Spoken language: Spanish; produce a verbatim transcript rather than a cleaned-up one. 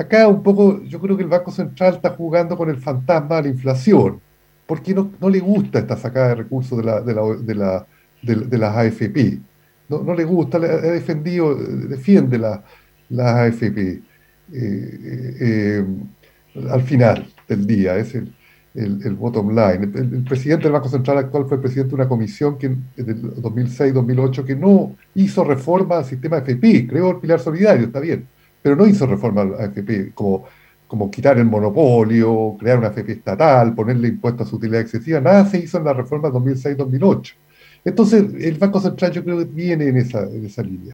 acá un poco, yo creo que el Banco Central está jugando con el fantasma de la inflación, porque no, no le gusta esta sacada de recursos de, la, de, la, de, la- de- de las A F P. No, no le gusta, le ha defendido, eh, defiende la- las A F P. Eh, eh, eh, al final del día, es el, el, el bottom line. El, el presidente del Banco Central actual fue el presidente de una comisión que, del dos mil seis-dos mil ocho, que no hizo reforma al sistema A F P, creó el pilar solidario, está bien, pero no hizo reforma a A F P, como, como quitar el monopolio, crear una A F P estatal, ponerle impuestos a su utilidad excesiva, nada se hizo en la reforma dos mil seis-dos mil ocho. Entonces, el Banco Central yo creo que viene en esa, en esa línea.